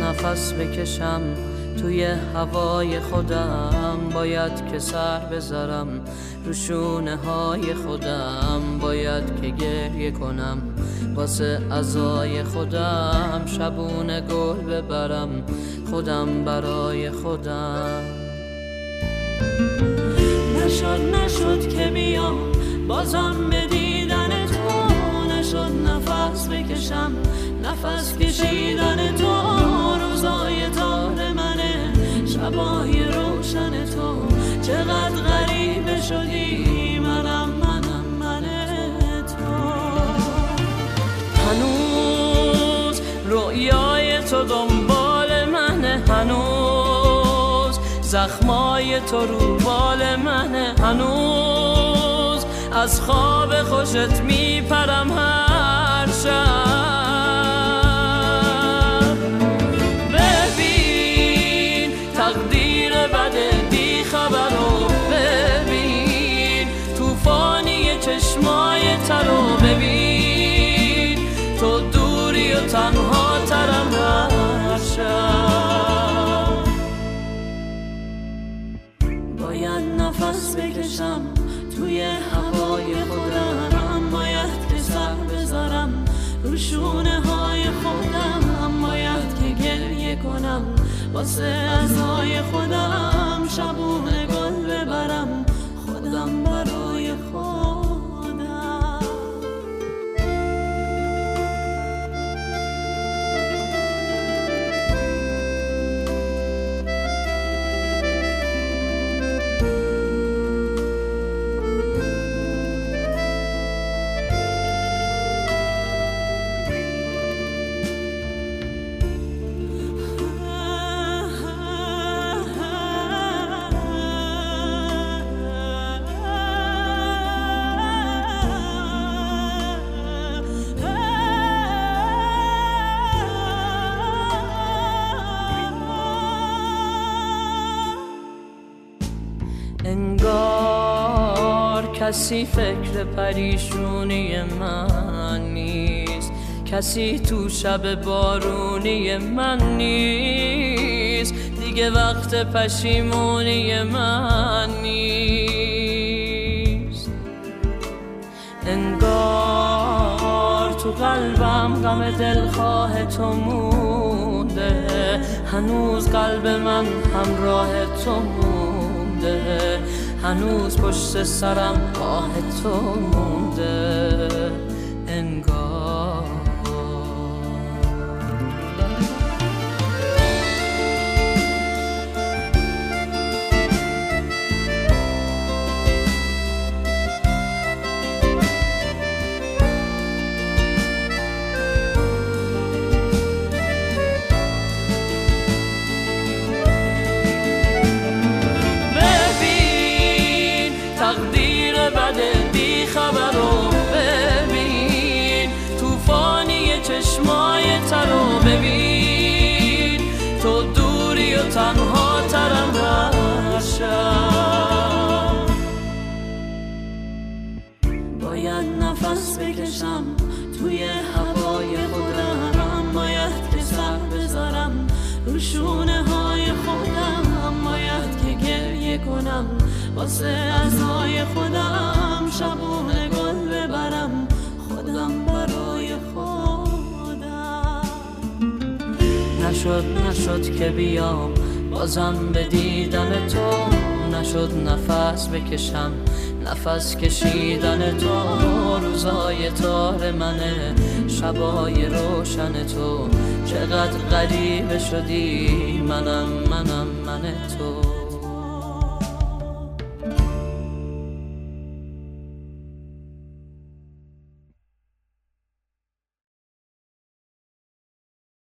نفس بکشم توی هوای خودم، باید که سر بذارم رو شونه های خودم، باید که گریه کنم واسه عزای خودم، شبونه گل ببرم خودم برای خودم. نشد که بیام بازم به دیدن تو، نشد نفس بکشم نفس کشیدن تو، روزای تار منه شبای روشن تو، چقدر غریبه شدی منم تو. هنوز رویای تو دنبال منه، هنوز زخمای تو رو بال منه، هنوز از خواب خوشت میپرم هر شب. ببین تقدیر بده بی خبرو، ببین توفانی چشمای ترو، ببین تو دوری و تنها ترم هر شب. باید نفس بکشم توی هوای خودم، باید که سر بذارم رو شونه های خودم، باید که گریه کنم واسه عزای خودم، شبونه گل ببرم خودم برای خودم. انگار کسی فکر پریشونی من نیست، کسی تو شب بارونی من نیست، دیگه وقت پشیمونی من نیست. انگار تو قلبم غم دلخواه تو مونده، هنوز قلب من همراه تو مونده، هنوز پشت سرم آه تو مونده. انگار تقدیر بده بی خبرو، ببین توفانی چشمای ترو، ببین تو دوری و تنها ترم هر شب. باید نفس بکشم توی هوای خودم، باید که سر بذارم رو شونه های خودم، باید که گریه کنم واسه عزای خودم، شبونه گل ببرم خودم برای خودم. نشد که بیام بازم به دیدن تو، نشد نفس بکشم نفس کشیدن تو، روزای تار منه شبای روشن تو، چقدر غریبه شدی منم تو.